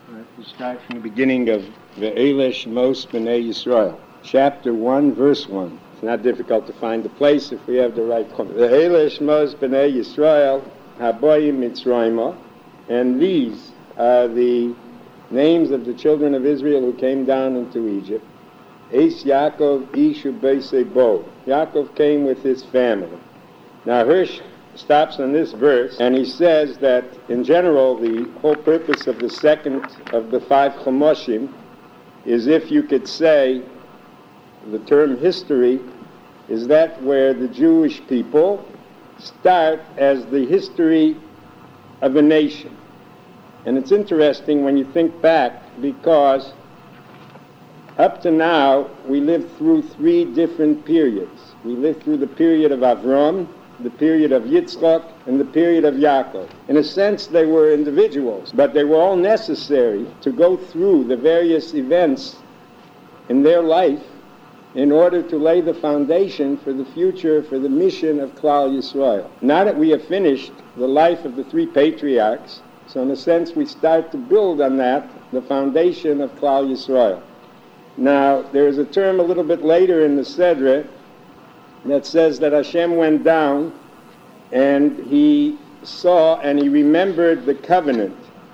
We start from the beginning of Ve'ele Shmos B'nai Yisrael, chapter 1, verse 1. It's not difficult to find the place if we have the right comment. Ve'ele Shmos B'nai Yisrael Haboyim Mitzrayma, and these are the names of the children of Israel who came down into Egypt. Eis Yaakov Ishu Beisei Bo. Yaakov came with his family. Now Hirsch stops on this verse, and he says that in general the whole purpose of the second of the five Chomoshim is, if you could say, the term history is that where the Jewish people start as the history of a nation. And it's interesting when you think back, because up to now we lived through three different periods. We lived through the period of Avram, the period of Yitzchak, and the period of Yaakov. In a sense, they were individuals, but they were all necessary to go through the various events in their life in order to lay the foundation for the future, for the mission of Klal Yisrael. Now that we have finished the life of the three patriarchs, so in a sense we start to build on that, the foundation of Klal Yisrael. Now, there is a term a little bit later in the Sedra that says that Hashem went down and he saw and he remembered the covenant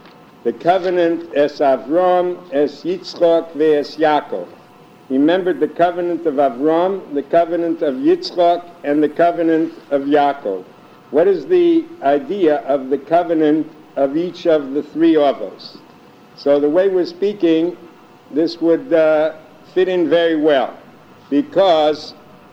es Avram, es Yitzchak, ve'es Yaakov. He remembered the covenant of Avram, the covenant of Yitzchak, and the covenant of Yaakov. What is the idea of the covenant of each of the three of us? So the way we're speaking, this would fit in very well, because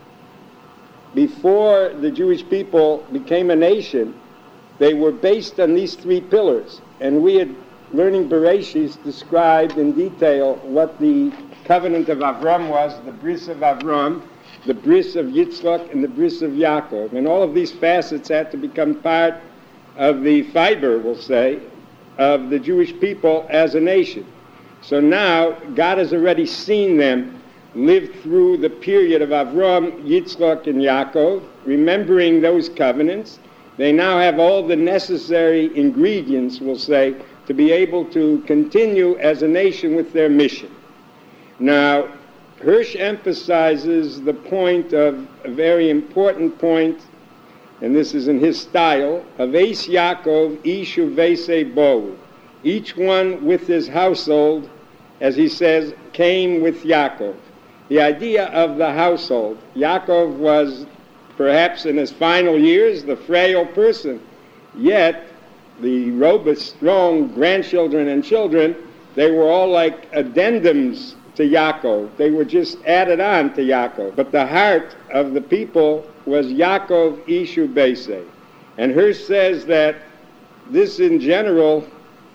before the Jewish people became a nation, they were based on these three pillars. And we had, learning Bereshis, described in detail what the covenant of Avram was, the bris of Avram, the bris of Yitzchak, and the bris of Yaakov. And all of these facets had to become part of the fiber, we'll say, of the Jewish people as a nation. So now, God has already seen them lived through the period of Avram, Yitzchak, and Yaakov, remembering those covenants. They now have all the necessary ingredients, we'll say, to be able to continue as a nation with their mission. Now, Hirsch emphasizes the point of a very important point, and this is in his style, of Eis Yaakov Ishu Veisei Bo. Each one with his household, as he says, came with Yaakov. The idea of the household. Yaakov was perhaps in his final years the frail person, yet the robust, strong grandchildren and children, they were all like addendums to Yaakov. They were just added on to Yaakov. But the heart of the people was Yaakov Ishu Beisei. And Hirsch says that this in general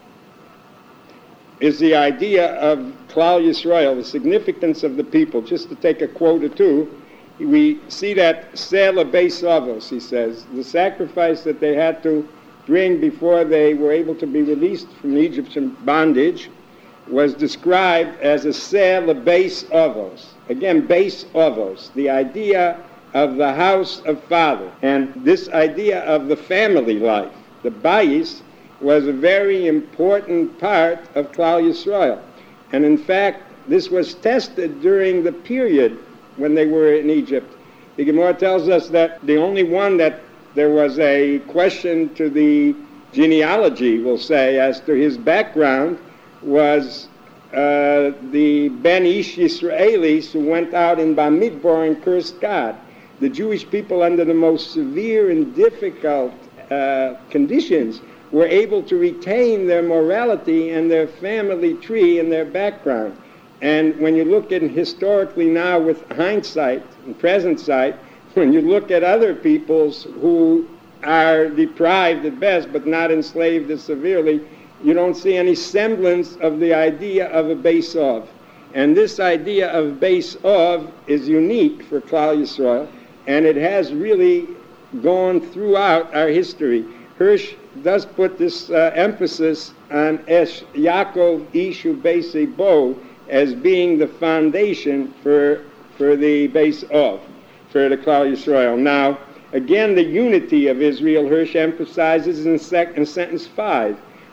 is the idea of Klal Yisrael, the significance of the people. Just to take a quote or two, we see that Sela Beis Avos, he says, the sacrifice that they had to bring before they were able to be released from the Egyptian bondage was described as a Sela Beis Avos. Again, Beis Avos, the idea of the house of father. And this idea of the family life, the Bayis, was a very important part of Klal Yisrael. And in fact, this was tested during the period when they were in Egypt. The Gemara tells us that the only one that there was a question to the genealogy, we'll say, as to his background, was the Ben Ish Yisraelis who went out in Bamidbar and cursed God. The Jewish people, under the most severe and difficult conditions, were able to retain their morality and their family tree and their background. And when you look at historically now with hindsight and present sight, when you look at other peoples who are deprived at best but not enslaved as severely, you don't see any semblance of the idea of a Beis Av. And this idea of Beis Av is unique for Klal Yisrael, and it has really gone throughout our history. Hirsch does put this emphasis on Es Yaakov Ishu Beisei Bo as being the foundation for the Beis Av, for the Klal Yisrael. Now, again, the unity of Israel, Hirsch emphasizes in sentence 5,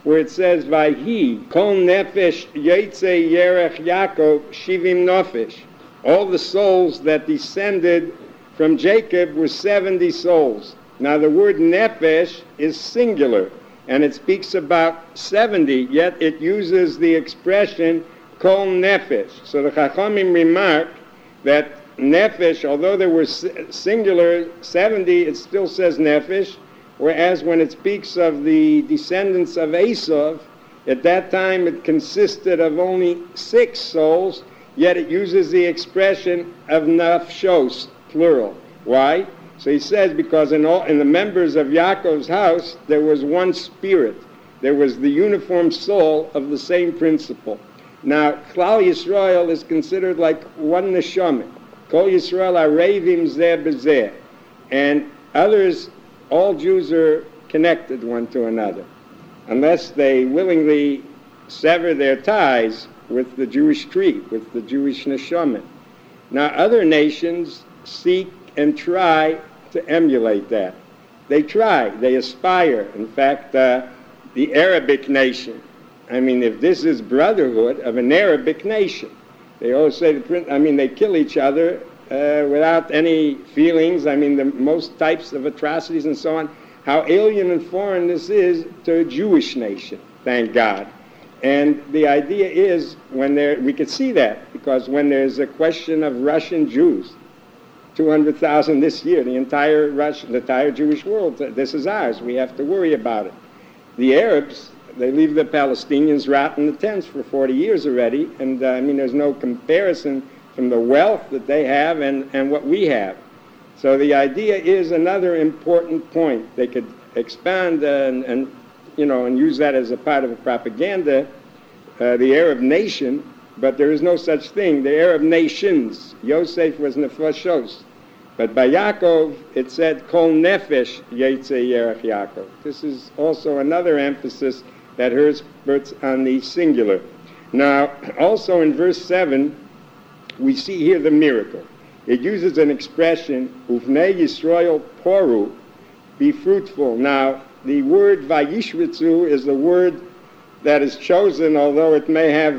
where it says, Vayhi, Kol Nefesh Yetze Yerech Yaakov Shivim Nefesh. All the souls that descended from Jacob were 70 souls. Now the word Nefesh is singular, and it speaks about 70, yet it uses the expression Kol Nefesh. So the Chachamim remark that Nefesh, although there were singular 70, it still says Nefesh, whereas when it speaks of the descendants of Esav, at that time it consisted of only 6 souls, yet it uses the expression of Nafshos, plural. Why? So he says, because in the members of Yaakov's house, there was one spirit. There was the uniform soul of the same principle. Now, Klal Yisrael is considered like one neshama. Kol Yisrael arevim zeh b'zeh. And others, all Jews are connected one to another, unless they willingly sever their ties with the Jewish tree, with the Jewish neshama. Now, other nations seek and try to emulate that. They try, they aspire. In fact, the Arabic nation, I mean, if this is brotherhood of an Arabic nation, they always say, they kill each other without any feelings. I mean, the most types of atrocities and so on. How alien and foreign this is to a Jewish nation, thank God. And the idea is, we could see that, because when there's a question of Russian Jews, 200,000 this year, the entire Jewish world, this is ours. We have to worry about it. The Arabs, they leave the Palestinians rot in the tents for 40 years already, and there's no comparison from the wealth that they have and what we have. So the idea is another important point. They could expand and use that as a part of a propaganda, the Arab nation, but there is no such thing. The Arab nations, Yosef was nefashos. But by Yaakov, it said, Kol Nefesh Yetze Yerech Yaakov. This is also another emphasis that puts on the singular. Now, also in verse 7, we see here the miracle. It uses an expression, Uvnei Yisrael Poru, be fruitful. Now, the word Vayishritzu is the word that is chosen, although it may have,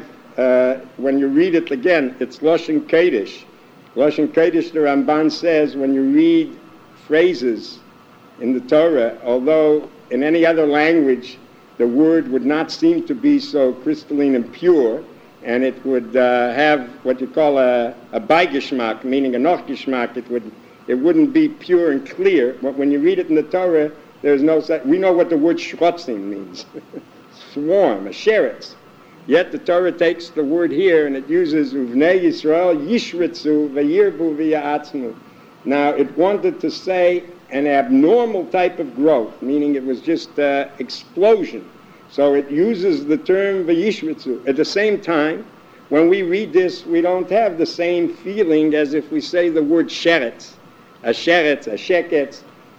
when you read it again, it's Lashon Kodesh. Lashon Kodesh, the Ramban says, when you read phrases in the Torah, although in any other language the word would not seem to be so crystalline and pure, and it would have what you call a baigishmak, meaning a noch-gishmak, it wouldn't be pure and clear. But when you read it in the Torah, there's no such. We know what the word shrotzim means. Swarm, a sheretz. Yet the Torah takes the word here and it uses Uvnei Yisrael Yishritzu Vayirbu V'ya'atzmu. Now it wanted to say an abnormal type of growth, meaning it was just explosion. So it uses the term Vayishritzu. At the same time, when we read this, we don't have the same feeling as if we say the word sheretz, a sheketz.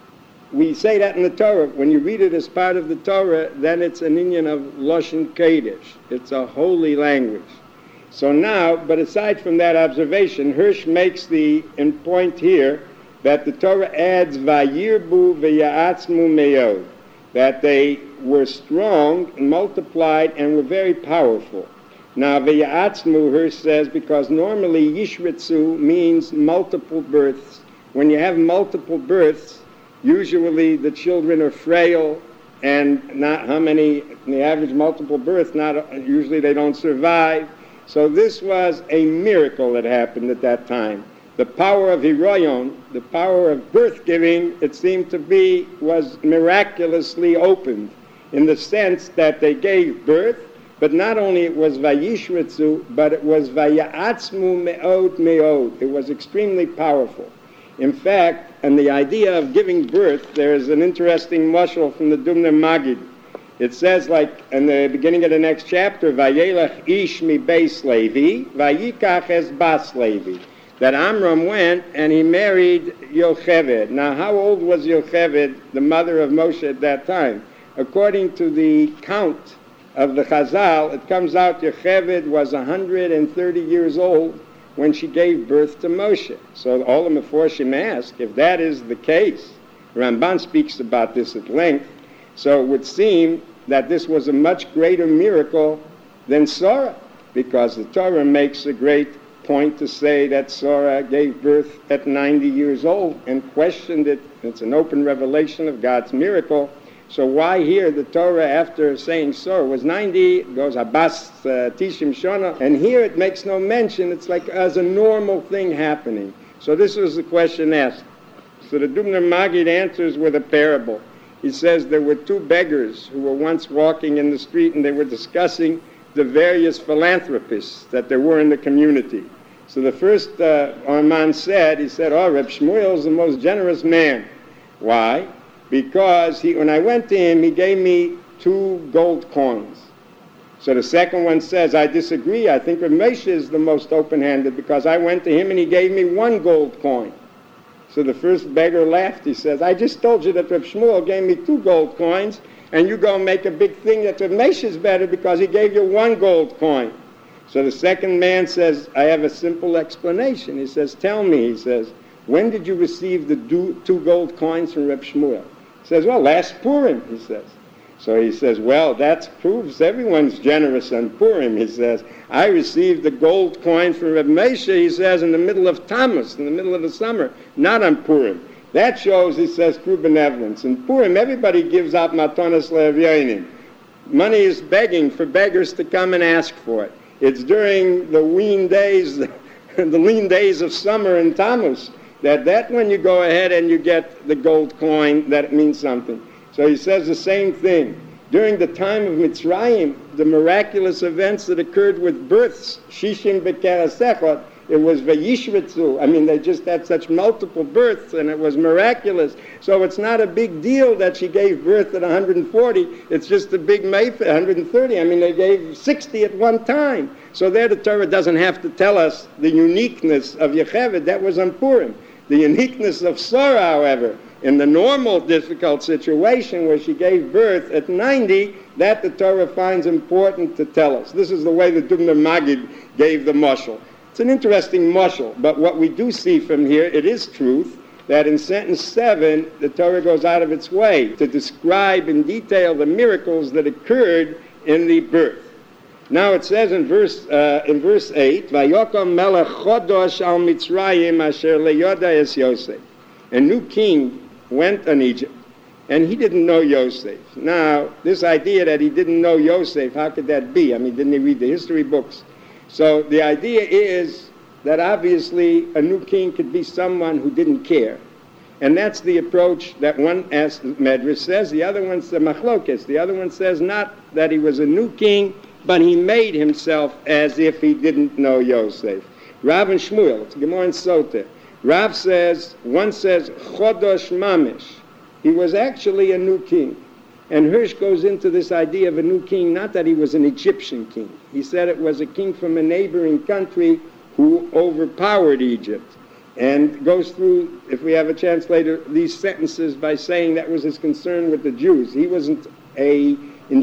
We say that in the Torah. When you read it as part of the Torah, then it's an inyan of Lashon Kodesh. It's a holy language. So now, but aside from that observation, Hirsch makes the point here that the Torah adds Vayirbu V'ya'atzmu Me'od, that they were strong and multiplied and were very powerful. Now, V'ya'atzmu, Hirsch says, because normally Yishritzu means multiple births. When you have multiple births, usually the children are frail and not the average multiple birth, usually they don't survive. So this was a miracle that happened at that time. The power of Hiroyon, the power of birth giving, it seemed to be, was miraculously opened in the sense that they gave birth, but not only it was Vayishritzu, but it was Vaya'atzmu Me'od Me'od. It was extremely powerful. In fact, and the idea of giving birth, there's an interesting mashal from the Dumner Magid. It says, like in the beginning of the next chapter, Vayelech ish mi beis Levi, vayikach es bas Levi, that Amram went and he married Yocheved. Now, how old was Yocheved, the mother of Moshe at that time? According to the count of the Chazal, it comes out Yocheved was 130 years old when she gave birth to Moshe. So all the Meforshim ask, if that is the case, Ramban speaks about this at length, so it would seem that this was a much greater miracle than Sarah, because the Torah makes a great point to say that Sarah gave birth at 90 years old and questioned it. It's an open revelation of God's miracle. So why here the Torah, after saying Sarah was 90, goes Abbas Tishim Shona, and here it makes no mention. It's like as a normal thing happening. So this was the question asked. So the Dubner Maggid answers with a parable. He says there were two beggars who were once walking in the street, and they were discussing the various philanthropists that there were in the community. So the first man said, oh, Reb Shmuel is the most generous man. Why? Because when I went to him, he gave me 2 gold coins. So the second one says, I disagree. I think Reb Moshe is the most open-handed, because I went to him and he gave me 1 gold coin. So the first beggar laughed. He says, I just told you that Reb Shmuel gave me 2 gold coins, and you go make a big thing that Reb Moshe is better because he gave you 1 gold coin. So the second man says, I have a simple explanation. He says, tell me, he says, when did you receive the 2 gold coins from Reb Shmuel? He says, well, last Purim, he says. So he says, well, that proves everyone's generous on Purim. He says, I received the gold coin from Reb Moshe, he says, in the middle of Tammuz, in the middle of the summer, not on Purim. That shows, he says, true benevolence. In Purim, everybody gives out matonas le'evyonim. Money is begging for beggars to come and ask for it. It's during the lean days, the lean days of summer in Tammuz, that when you go ahead and you get the gold coin, that it means something. So he says the same thing. During the time of Mitzrayim, the miraculous events that occurred with births, Shishim Bekerasechot, it was Vayishvetzu. I mean, they just had such multiple births, and it was miraculous. So it's not a big deal that she gave birth at 140. It's just a big mayfair, 130. I mean, they gave 60 at one time. So there the Torah doesn't have to tell us the uniqueness of Yocheved. That was on Purim. The uniqueness of Sarah, however, in the normal difficult situation where she gave birth at 90, that the Torah finds important to tell us. This is the way the Dubner Maggid gave the mashal. It's an interesting mashal, but what we do see from here, it is truth, that in sentence 7, the Torah goes out of its way to describe in detail the miracles that occurred in the birth. Now it says in verse 8, Vayokom melech chodosh al Mitzrayim asher leyoda es Yosef. A new king went on Egypt, and he didn't know Yosef. Now, this idea that he didn't know Yosef, how could that be? I mean, didn't he read the history books? So the idea is that obviously a new king could be someone who didn't care. And that's the approach that one Medrash says. The other one says Machlokes. The other one says not that he was a new king, but he made himself as if he didn't know Yosef. Rav and Shmuel, it's Gemara in Sotah. Rav says, one says, Chodosh Mamish. He was actually a new king. And Hirsch goes into this idea of a new king, not that he was an Egyptian king. He said it was a king from a neighboring country who overpowered Egypt. And goes through, if we have a chance later, these sentences by saying that was his concern with the Jews. He wasn't a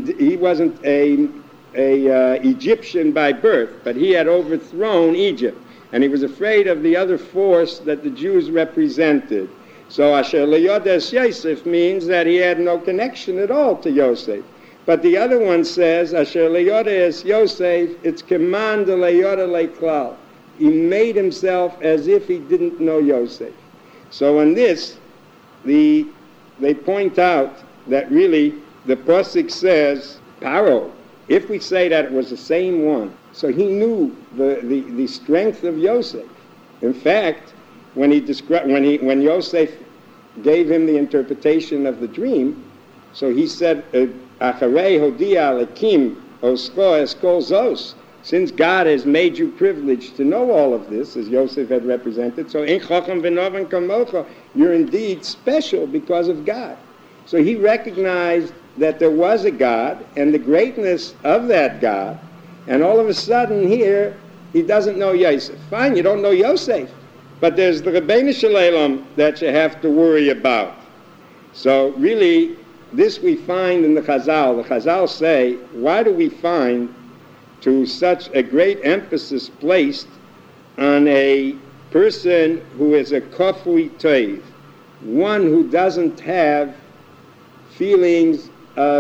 Egyptian by birth, but he had overthrown Egypt. And he was afraid of the other force that the Jews represented. So Asher Leyodes Yosef means that he had no connection at all to Yosef. But the other one says, Asher Leyodes Yosef, it's Keman de Leyoda Leklal. He made himself as if he didn't know Yosef. So in this, they point out that really the Pasuk says, Paro, if we say that it was the same one, so he knew the strength of Yosef. In fact, when Yosef gave him the interpretation of the dream, so he said, Acharei hodia lekim osko eskol zos. Since God has made you privileged to know all of this, as Yosef had represented, so ein chacham v'noven kamocha, you're indeed special because of God. So he recognized that there was a God and the greatness of that God, and all of a sudden here, he doesn't know Yosef. Fine, you don't know Yosef, but there's the Rebbeinu Shalom that you have to worry about. So really, this we find in the Chazal. The Chazal say, why do we find to such a great emphasis placed on a person who is a kafui toiv, one who doesn't have feelings of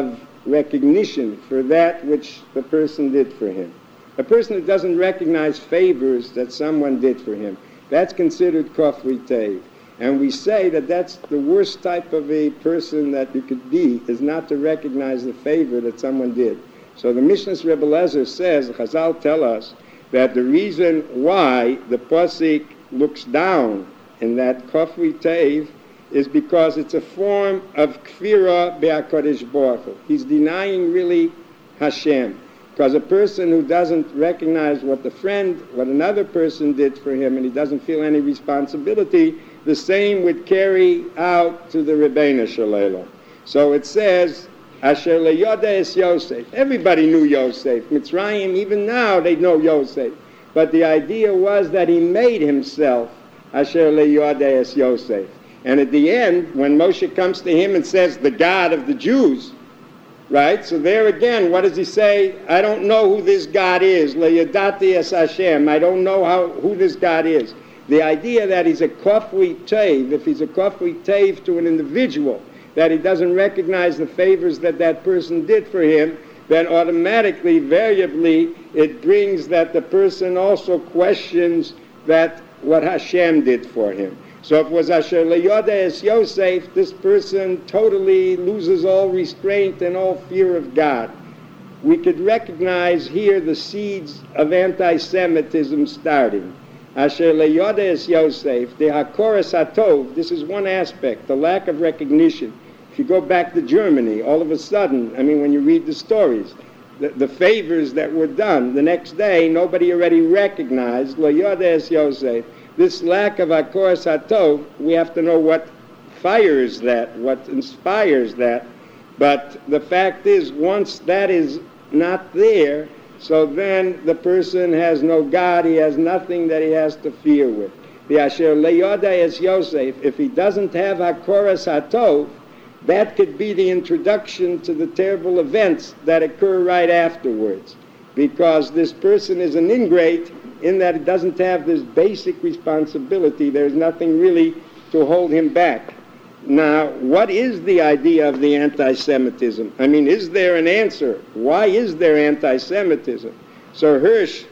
recognition for that which the person did for him. A person who doesn't recognize favors that someone did for him, that's considered kofri teiv. And we say that that's the worst type of a person that you could be, is not to recognize the favor that someone did. So the Mishnah's Rebbe Lezer says, Chazal tell us, that the reason why the Pasuk looks down in that kofri teiv is because it's a form of kfira be'HaKadosh Baruch Hu. He's denying really Hashem. Because a person who doesn't recognize what another person did for him, and he doesn't feel any responsibility, the same would carry out to the Rebbeinu Shalom. So it says, Asher leyoda es Yosef. Everybody knew Yosef. Mitzrayim, even now, they know Yosef. But the idea was that he made himself Asher leyoda es Yosef. And at the end, when Moshe comes to him and says, the God of the Jews, right? So there again, what does he say? I don't know who this God is. Leyadati es Hashem. I don't know who this God is. The idea that he's a kofri teiv, if he's a kofri teiv to an individual, that he doesn't recognize the favors that that person did for him, then automatically, variably, it brings that the person also questions that what Hashem did for him. So if it was Asher leyoda es Yosef, this person totally loses all restraint and all fear of God. We could recognize here the seeds of anti-Semitism starting. Asher leyoda es Yosef, the hakoras hatov, this is one aspect, the lack of recognition. If you go back to Germany, all of a sudden, when you read the stories, the favors that were done, the next day, nobody already recognized leyoda es Yosef. This lack of hakoras hatov, we have to know what fires that, what inspires that. But the fact is, once that is not there, so then the person has no God, he has nothing that he has to fear with. The Asher leyoda es Yosef, if he doesn't have hakoras hatov, that could be the introduction to the terrible events that occur right afterwards. Because this person is an ingrate in that it doesn't have this basic responsibility. There's nothing really to hold him back. Now, what is the idea of the anti-Semitism? Is there an answer? Why is there anti-Semitism? So Hirsch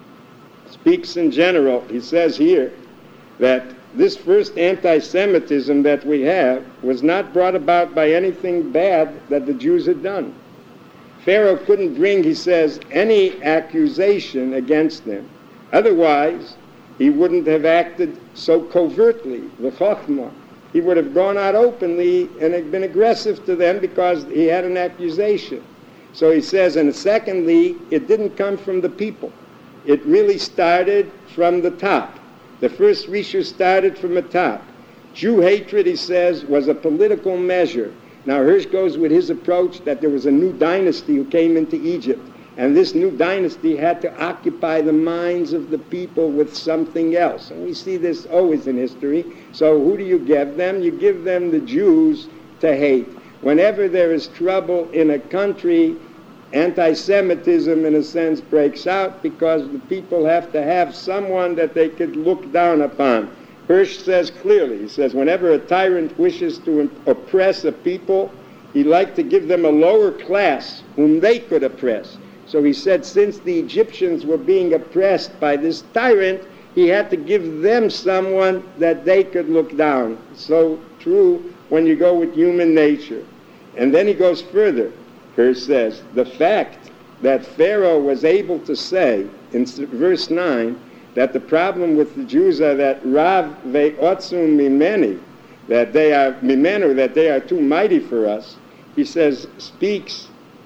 speaks in general. He says here that this first anti-Semitism that we have was not brought about by anything bad that the Jews had done. Pharaoh couldn't bring, he says, any accusation against them. Otherwise, he wouldn't have acted so covertly, the Chokhmah. He would have gone out openly and had been aggressive to them because he had an accusation. So he says, and secondly, it didn't come from the people. It really started from the top. The first Risha started from the top. Jew hatred, he says, was a political measure. Now Hirsch goes with his approach that there was a new dynasty who came into Egypt. And this new dynasty had to occupy the minds of the people with something else. And we see this always in history. So who do you give them? You give them the Jews to hate. Whenever there is trouble in a country, anti-Semitism, in a sense, breaks out because the people have to have someone that they could look down upon. Hirsch says clearly, he says, whenever a tyrant wishes to oppress a people, he'd like to give them a lower class whom they could oppress. So he said, since the Egyptians were being oppressed by this tyrant, he had to give them someone that they could look down. So true when you go with human nature. And then he goes further. Hirsch says, the fact that Pharaoh was able to say in verse 9 that the problem with the Jews are that Rav ve'otzum mimeni, that they are mimenu, that they are too mighty for us, he says, speaks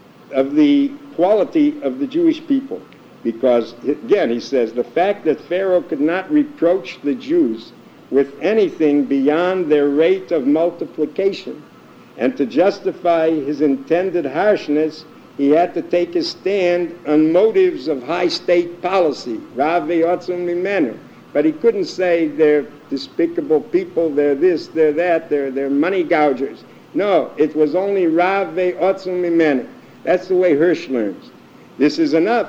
of the quality of the Jewish people. Because, again, he says, the fact that Pharaoh could not reproach the Jews with anything beyond their rate of multiplication, and to justify his intended harshness, he had to take his stand on motives of high state policy, Rav ve'otzum mimenu. But he couldn't say they're despicable people, they're this, they're that, they're money gougers. No, it was only Rav ve'otzum mimenu. That's the way Hirsch learns. This is enough.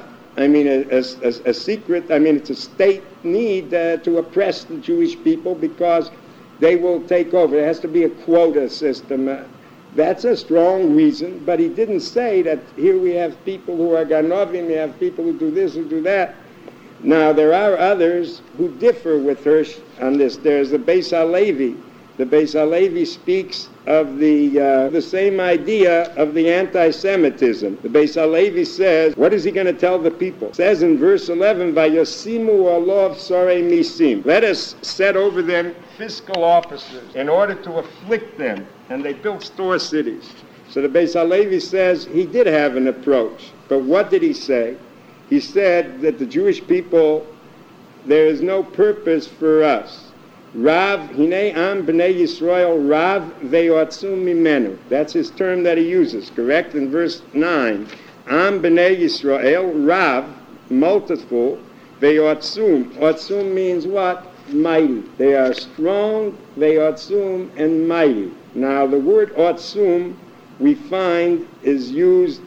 A secret, it's a state need to oppress the Jewish people because they will take over. There has to be a quota system. That's a strong reason, but he didn't say that here we have people who are Ganovim, we have people who do this, who do that. Now, there are others who differ with Hirsch on this. There's the Beis HaLevi. The Beis HaLevi speaks of the same idea of the anti-Semitism. The Beis HaLevi says, what is he going to tell the people? It says in verse 11, Vayosimu alov sorei misim. Let us set over them fiscal officers in order to afflict them. And they built store cities. So the Beis HaLevi says he did have an approach. But what did he say? He said that the Jewish people, there is no purpose for us. Rav, Hinei Am B'nai Yisrael, Rav Ve'yotzum Mimenu. That's his term that he uses, correct? In verse 9. Am B'nai Yisrael, Rav, multiple, Ve'yotzum. Otzum means what? Mighty. They are strong, Ve'yotzum, and mighty. Now, the word Otzum, we find, is used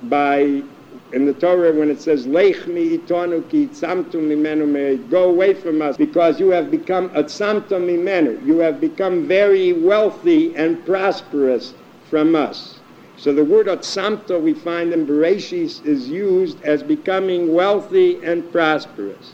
by in the Torah when it says, Lech mi itonu ki tzamtu mimenu me'ed. Go away from us because you have become atzamtu mimenu. You have become very wealthy and prosperous from us. So the word atzamtu we find in Bereshis is used as becoming wealthy and prosperous.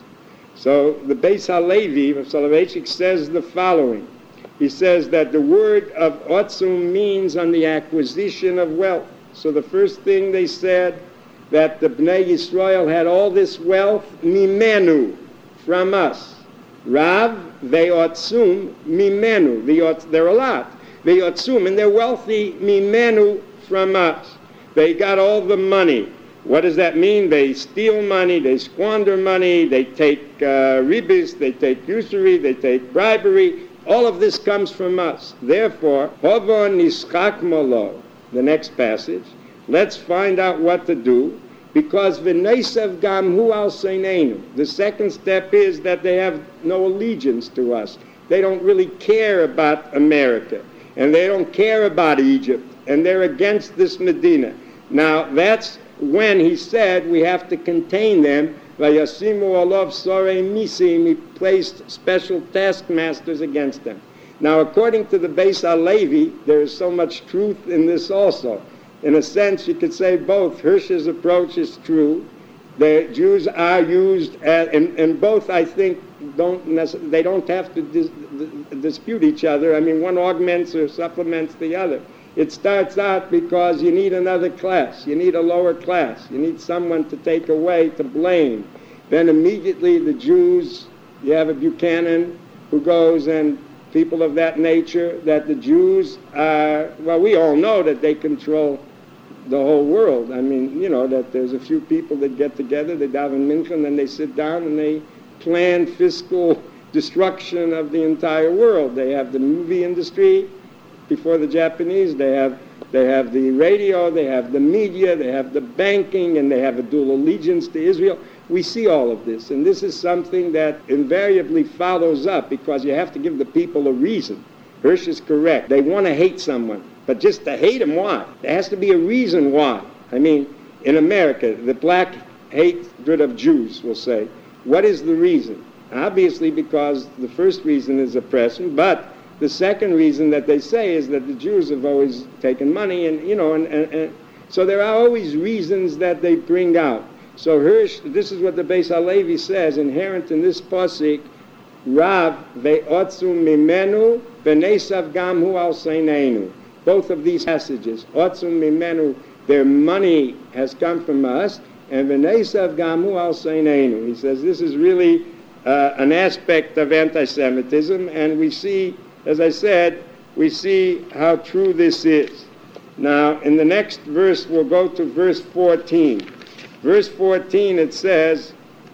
So the Beis HaLevi of Soloveitchik says the following. He says that the word of otzum means on the acquisition of wealth. So the first thing they said, that the Bnei Yisrael had all this wealth, mimenu, from us. Rav, ve'otzum, mimenu. They're a lot. Ve'otzum, and they're wealthy, mimenu, from us. They got all the money. What does that mean? They steal money, they squander money, they take ribis, they take usury, they take bribery. All of this comes from us. Therefore, hovo nischak molo, the next passage, let's find out what to do, because v'neisav gam hu al seinenu. The second step is that they have no allegiance to us. They don't really care about America, and they don't care about Egypt, and they're against this Medina. Now, that's when he said we have to contain them. Vayasimu alav sorei misim. He placed special taskmasters against them. Now, according to the Beis HaLevi, there is so much truth in this also. In a sense, you could say both. Hirsch's approach is true. The Jews are used, and both, I think, they don't have to dispute each other. I mean, one augments or supplements the other. It starts out because you need another class. You need a lower class. You need someone to take away, to blame. Then immediately the Jews, you have a Buchanan who goes and people of that nature, that the Jews are, well, we all know that they control the whole world. I mean, you know, that there's a few people that get together, they daven mincha, and then they sit down and they plan fiscal destruction of the entire world. They have the movie industry before the Japanese, they have the radio, they have the media, they have the banking, and they have a dual allegiance to Israel. We see all of this, and this is something that invariably follows up, because you have to give the people a reason. Hirsch is correct. They want to hate someone, but just to hate him, why? There has to be a reason why. I mean, in America, the black hatred of Jews, we'll say. What is the reason? Obviously, because the first reason is oppression, but the second reason that they say is that the Jews have always taken money, and you know, and so there are always reasons that they bring out. So Hirsch, this is what the Beis HaLevi says, inherent in this pasuk, Rav ve'otzum mimenu v'neisav gam hu al seinenu. Both of these passages, otzum mimenu, their money has come from us, and v'neisav gam hu al seinenu. He says this is really an aspect of anti-Semitism, and we see, as I said, we see how true this is. Now, in the next verse, we'll go to verse 14. Verse 14, it says,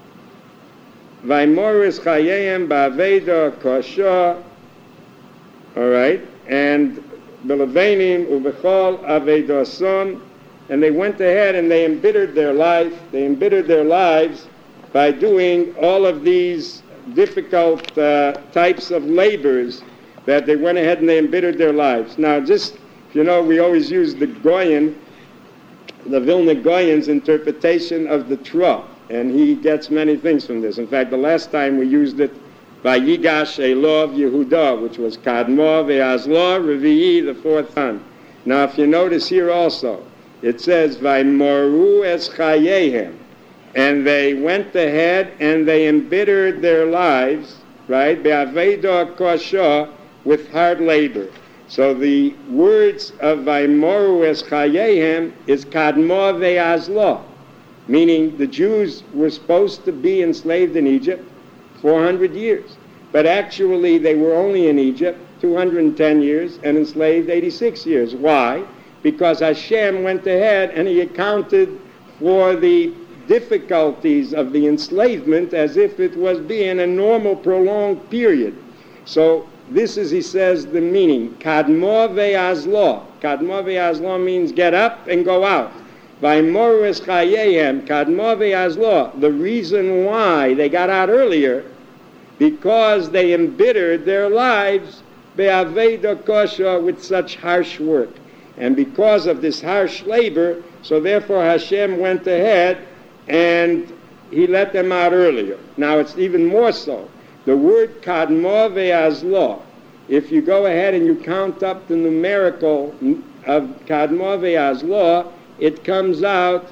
Vaimoris chayeyem ba'aveda kosha, all right, and b'levenim ubechol avedason, and they went ahead and they embittered their life. They embittered their lives by doing all of these difficult types of labors, that they went ahead and they embittered their lives. Now, just, you know, we always use the Goyen, the Vilna Goyen's interpretation of the Torah, and he gets many things from this. In fact, the last time we used it, Vayigash Elov Yehuda, which was Kadmo Ve'azlo Revi'i, the fourth son. Now, if you notice here also, it says, Vaimoru es chayehem, and they went ahead and they embittered their lives, right, be'aveda kosha, with hard labor. So the words of Vaimoru es chayehem is kadmo ve'azlo, meaning the Jews were supposed to be enslaved in Egypt 400 years. But actually they were only in Egypt 210 years and enslaved 86 years. Why? Because Hashem went ahead and he accounted for the difficulties of the enslavement as if it was being a normal prolonged period. So this is, he says, the meaning. Kadmo ve'azlo. Kadmo ve'azlo means get up and go out. Vaimoru es chayehem, kadmo ve'azlo. The reason why they got out earlier, because they embittered their lives be'aveda kosha, with such harsh work. And because of this harsh labor, so therefore Hashem went ahead and he let them out earlier. Now it's even more so. The word kadmo ve'azlo, if you go ahead and you count up the numerical of kadmo ve'azlo, it comes out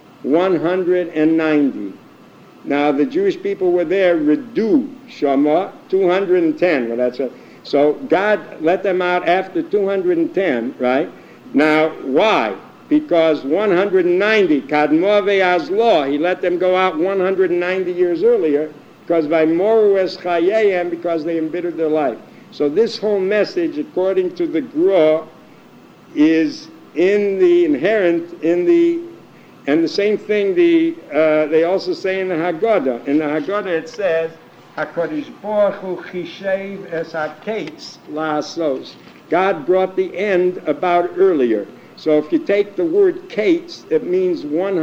190. Now the Jewish people were there, redu shama, 210. Well, that's it. So God let them out after 210, right? Now, why? Because 190, kadmo ve'azlo, he let them go out 190 years earlier, because Vaimoru es chayehem, because they embittered their life. So this whole message, according to the Gra, is inherent in the, and the same thing they also say in the Haggadah. In the Haggadah it says, HaKadosh Baruch Hu chishev es haketz la'asos. God brought the end about earlier. So if you take the word ketz, it means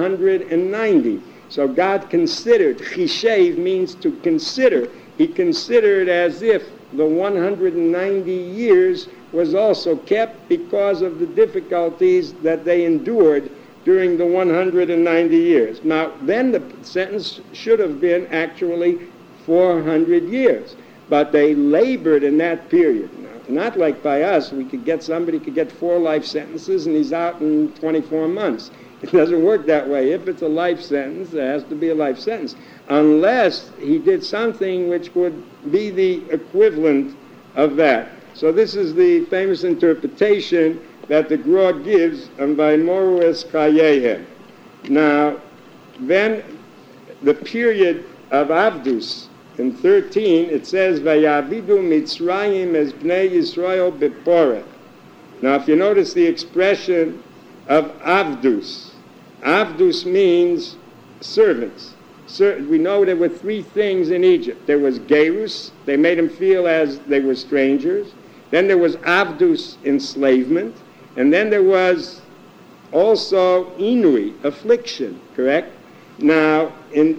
190. So God considered, chishev means to consider. He considered as if the 190 years was also kept because of the difficulties that they endured during the 190 years. Now, then the sentence should have been actually 400 years. But they labored in that period. Now, not like by us, somebody could get 4 life sentences and he's out in 24 months. It doesn't work that way. If it's a life sentence, it has to be a life sentence. Unless he did something which would be the equivalent of that. So this is the famous interpretation that the Gra gives on Vaimoru es chayehem. Now, then the period of Avdus, in 13, it says, Vayavidu Mitzrayim es bnei Yisrael beporeh. Now, if you notice the expression of Avdus, Avdus means servants. We know there were 3 things in Egypt. There was Gerus, they made them feel as they were strangers. Then there was Avdus, enslavement. And then there was also Inui, affliction, correct? Now, in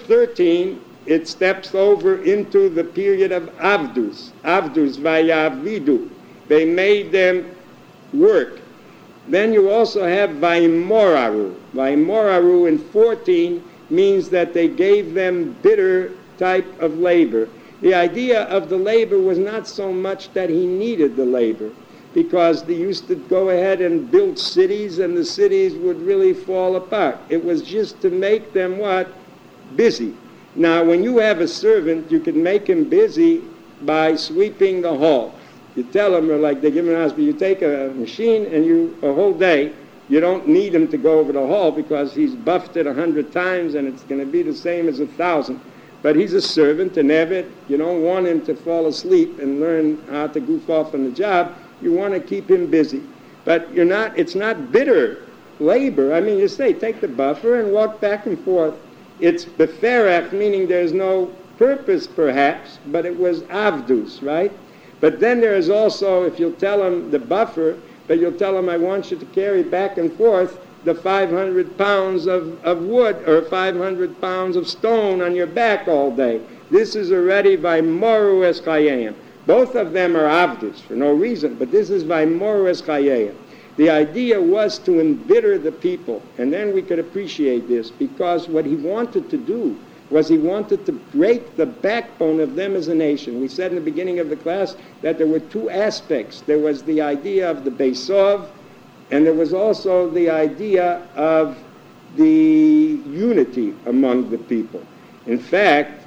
13, it steps over into the period of Avdus. Avdus, Vayavidu. They made them work. Then you also have Vaimoraru. Vaimoraru in 14 means that they gave them bitter type of labor. The idea of the labor was not so much that he needed the labor, because they used to go ahead and build cities and the cities would really fall apart. It was just to make them what? Busy. Now, when you have a servant, you can make him busy by sweeping the hall. You tell him, or like they give him an hospital, you take a machine and a whole day, you don't need him to go over the hall because he's buffed it 100 times and it's going to be the same as 1,000. But he's a servant, an eved. You don't want him to fall asleep and learn how to goof off on the job. You want to keep him busy. But it's not bitter labor. I mean, you say, take the buffer and walk back and forth. It's beferach, meaning there's no purpose perhaps, but it was avdus, right? But then there is also, if you'll tell him the buffer, but you'll tell him, I want you to carry back and forth the 500 pounds of wood or 500 pounds of stone on your back all day. This is already Vaimoru es chayehem. Both of them are avdus for no reason, but this is Vaimoru es chayehem. The idea was to embitter the people, and then we could appreciate this, because what he wanted to do was he wanted to break the backbone of them as a nation. We said in the beginning of the class that there were 2 aspects. There was the idea of the Beisov And there was also the idea of the unity among the people. In fact,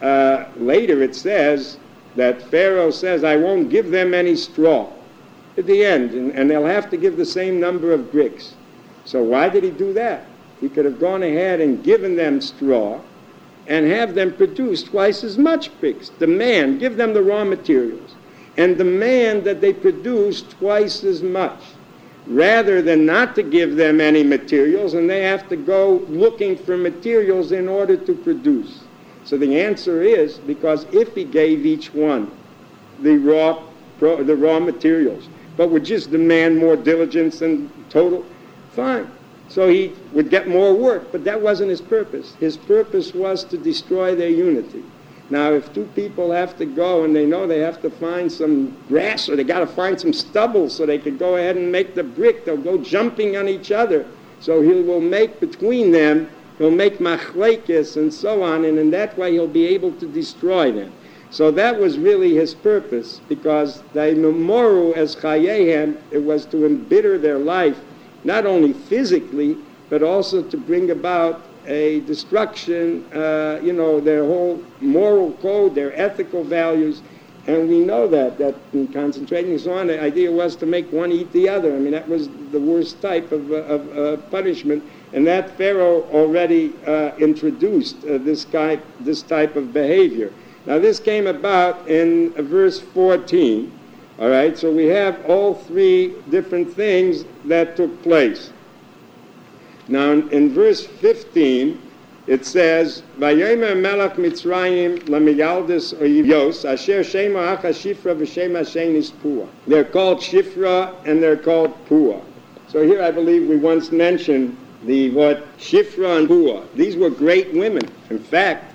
later it says that Pharaoh says, I won't give them any straw at the end, and they'll have to give the same number of bricks. So why did he do that? He could have gone ahead and given them straw and have them produce twice as much bricks. Demand, give them the raw materials, and demand that they produce twice as much, rather than not to give them any materials, and they have to go looking for materials in order to produce. So the answer is, because if he gave each one the raw materials, but would just demand more diligence and total, fine. So he would get more work, but that wasn't his purpose. His purpose was to destroy their unity. Now, if two people have to go and they know they have to find some grass or they got to find some stubble so they could go ahead and make the brick, they'll go jumping on each other. So he will make between them, he'll make machlekes and so on, and in that way he'll be able to destroy them. So that was really his purpose, because Daimoru as chayehem, it was to embitter their life, not only physically, but also to bring about a destruction, their whole moral code, their ethical values. And we know that in concentrating and so on, the idea was to make one eat the other. I mean, that was the worst type of punishment. And that Pharaoh already introduced this type of behavior. Now, this came about in verse 14. All right, so we have all three different things that took place. Now, in verse 15, it says, "Vayomer melech Mitzrayim lamiyaldis oyivos asher shema acha Shifra v'shema shenis Pua." They're called Shifra and they're called Pua. So here I believe we once mentioned Shifra and Pua. These were great women. In fact,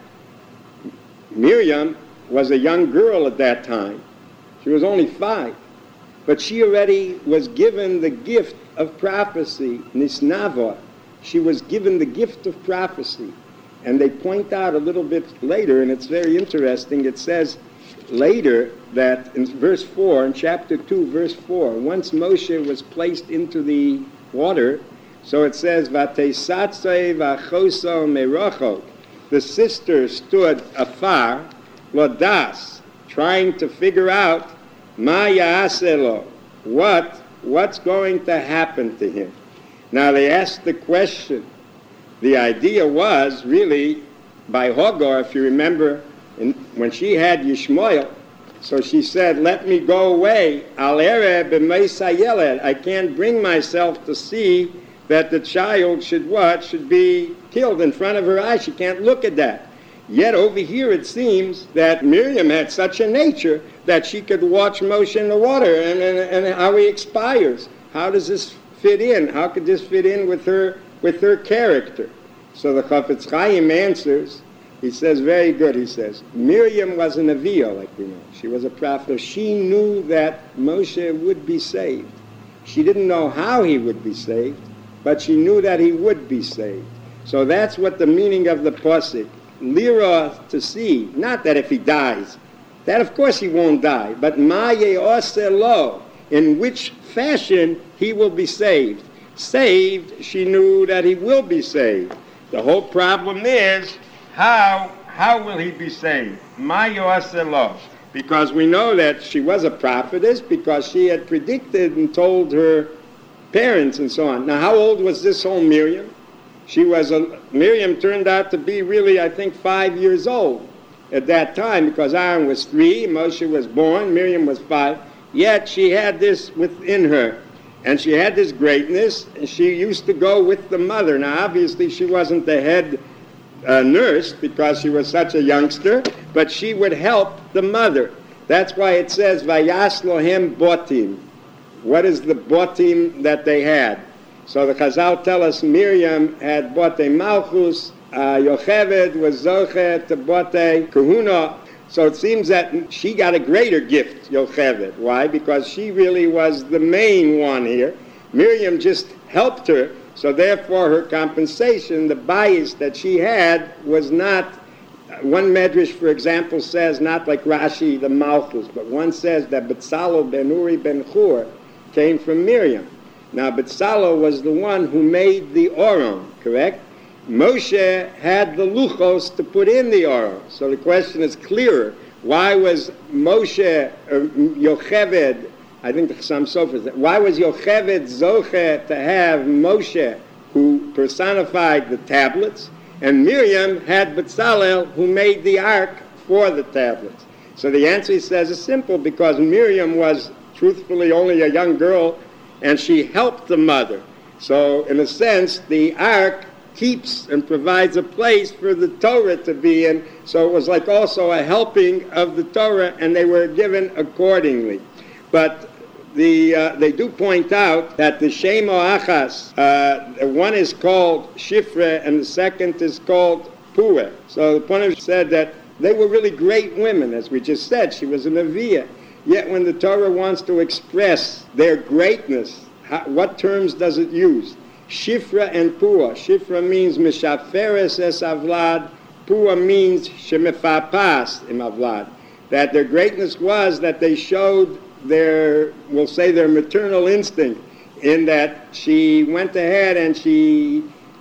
Miriam was a young girl at that time. She was only 5. But she already was given the gift of prophecy, Nisnava. She was given the gift of prophecy. And they point out a little bit later, and it's very interesting, it says later that in verse 4, in chapter 2, verse 4, once Moshe was placed into the water, so it says, Vatesatzei vachoso merochok. The sister stood afar, lodas, trying to figure out, Ma ya'aselo, what's going to happen to him? Now they asked the question. The idea was really by Hagar, if you remember, when she had Yishmael, so she said, let me go away. Al ereh b'meisa yeled. I can't bring myself to see that the child should be killed in front of her eyes. She can't look at that. Yet over here it seems that Miriam had such a nature that she could watch Moshe in the water and how he expires. How does this fit in? How could this fit in with her character? So the Chafetz Chaim answers, he says, very good, he says, Miriam was a Neviah, like we know. She was a prophet. She knew that Moshe would be saved. She didn't know how he would be saved, but she knew that he would be saved. So that's what the meaning of the pasuk. Lira, to see, not that if he dies, that of course he won't die, but ma ye'oseh lo, in which fashion he will be saved. Saved, she knew that he will be saved. The whole problem is, how will he be saved? Ma ye'oseh lo. Because we know that she was a prophetess, because she had predicted and told her parents and so on. Now, how old was this whole Miriam? Miriam turned out to be really, I think, 5 years old at that time, because Aaron was 3, Moshe was born, Miriam was 5. Yet she had this within her, and she had this greatness, and she used to go with the mother. Now, obviously, she wasn't the head nurse because she was such a youngster, but she would help the mother. That's why it says, Vayas lohem botim. What is the botim that they had? So the Chazal tell us Miriam had bote malchus, Yocheved was zochet to bote kahuna. So it seems that she got a greater gift, Yocheved. Why? Because she really was the main one here. Miriam just helped her. So therefore her compensation, the bias that she had, was not, one medrash, for example, says, not like Rashi, the malchus, but one says that Betzalel ben Uri ben Hur came from Miriam. Now, Betzalel was the one who made the Oron, correct? Moshe had the luchos to put in the Oron. So the question is clearer. Why was Moshe, Yocheved, I think the Chassam Sofer said, why was Yocheved Zoche to have Moshe, who personified the tablets, and Miriam had Betzalel, who made the ark for the tablets? So the answer, he says, is simple, because Miriam was truthfully only a young girl, and she helped the mother. So in a sense, the ark keeps and provides a place for the Torah to be in. So it was like also a helping of the Torah, and they were given accordingly. But they do point out that the Shemo Achas, one is called Shifra and the second is called Puah. So the Ponim said that they were really great women, as we just said. She was a Neviah. Yet when the Torah wants to express their greatness, what terms does it use? Shifra and Puah. Shifra means Mishaferes es Avlad. Puah means Shemefapas im Avlad. That their greatness was that they showed their, we'll say, their maternal instinct, in that she went ahead and she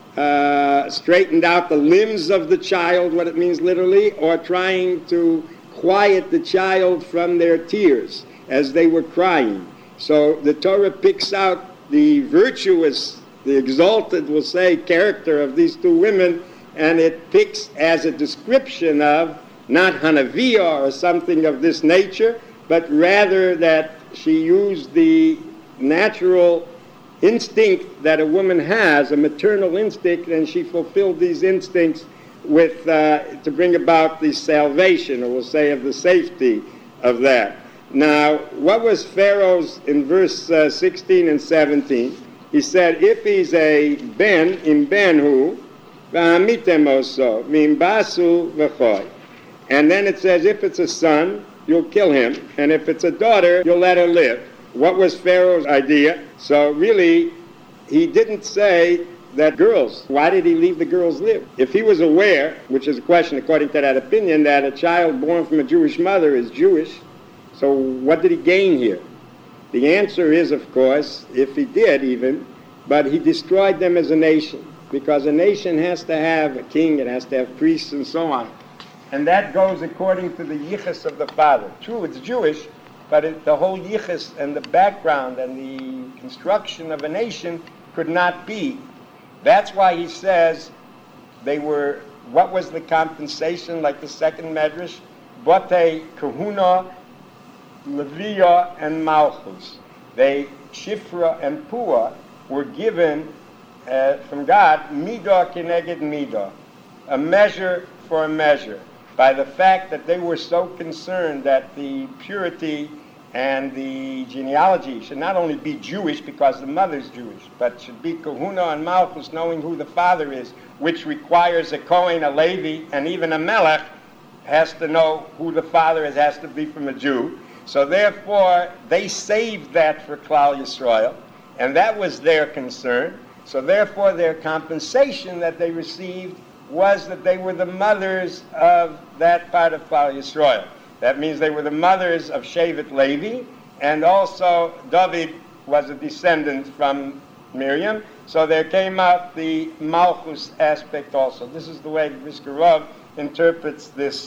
straightened out the limbs of the child, what it means literally, or trying to quiet the child from their tears as they were crying. So the Torah picks out the virtuous, the exalted, we'll say, character of these two women, and it picks as a description of not Hanaviyah or something of this nature, but rather that she used the natural instinct that a woman has, a maternal instinct, and she fulfilled these instincts with to bring about the salvation, or we'll say of the safety of that. Now, what was Pharaoh's in verse 16 and 17? He said, if he's a ben, im benhu, v'amitem oso, v'imbasu v'choy. And then it says, if it's a son, you'll kill him, and if it's a daughter, you'll let her live. What was Pharaoh's idea? So really, he didn't say that girls, why did he leave the girls live? If he was aware, which is a question according to that opinion, that a child born from a Jewish mother is Jewish, so what did he gain here? The answer is, of course, if he did even, but he destroyed them as a nation, because a nation has to have a king, it has to have priests and so on. And that goes according to the yichus of the father. True, it's Jewish, but the whole yichus and the background and the construction of a nation could not be. That's why he says they were, what was the compensation, like the second medrash? Bote, Kahuna, Leviah, and Malchus. They, Shifra and Puah, were given from God, Midah keneged Midah, a measure for a measure, by the fact that they were so concerned that the purity and the genealogy should not only be Jewish because the mother's Jewish, but should be Kahuna and Malchus, knowing who the father is, which requires a Kohen, a Levi, and even a Melech has to know who the father is, has to be from a Jew. So therefore, they saved that for Klal Yisrael, and that was their concern. So therefore, their compensation that they received was that they were the mothers of that part of Klal Yisrael. That means they were the mothers of Shevet Levi, and also David was a descendant from Miriam. So there came out the Malchus aspect also. This is the way Brisker Rav interprets this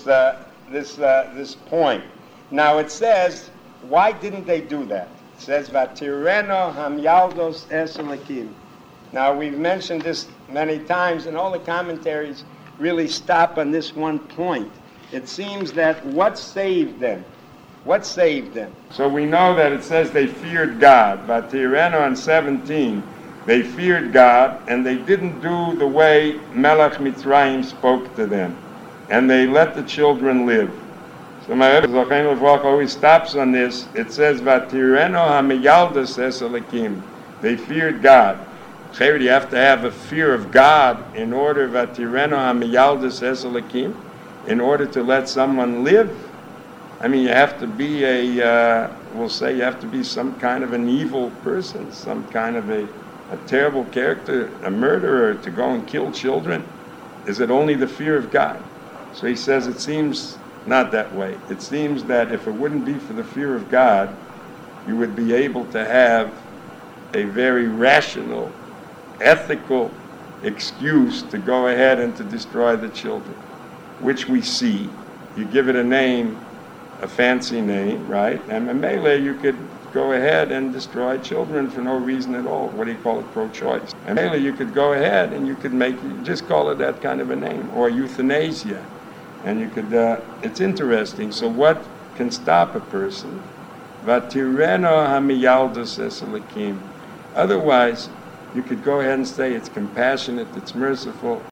point. Now it says, why didn't they do that? It says, Vatireno hamyaldos es Elokim. Now we've mentioned this many times, and all the commentaries really stop on this one point. It seems that what saved them? What saved them? So we know that it says they feared God. Vatireno on 17, they feared God, and they didn't do the way Melech Mitzrayim spoke to them. And they let the children live. So my Rebbe Zachein Levach always stops on this. It says, Vatireno hamiyaldas es Elokim. They feared God. You have to have a fear of God in order, Vatireno hamiyaldas es Elokim, in order to let someone live. I mean, you have to be we'll say you have to be some kind of an evil person, some kind of a terrible character, a murderer, to go and kill children. Is it only the fear of God? So he says it seems not that way. It seems that if it wouldn't be for the fear of God, you would be able to have a very rational, ethical excuse to go ahead and to destroy the children, which we see. You give it a name, a fancy name, right? And in Melee, you could go ahead and destroy children for no reason at all. What do you call it? Pro-choice. And Melee, you could go ahead and you could just call it that kind of a name, or euthanasia. And you could, it's interesting. So what can stop a person? Vatireno hamiyaldus eselikim. Otherwise, you could go ahead and say it's compassionate, it's merciful.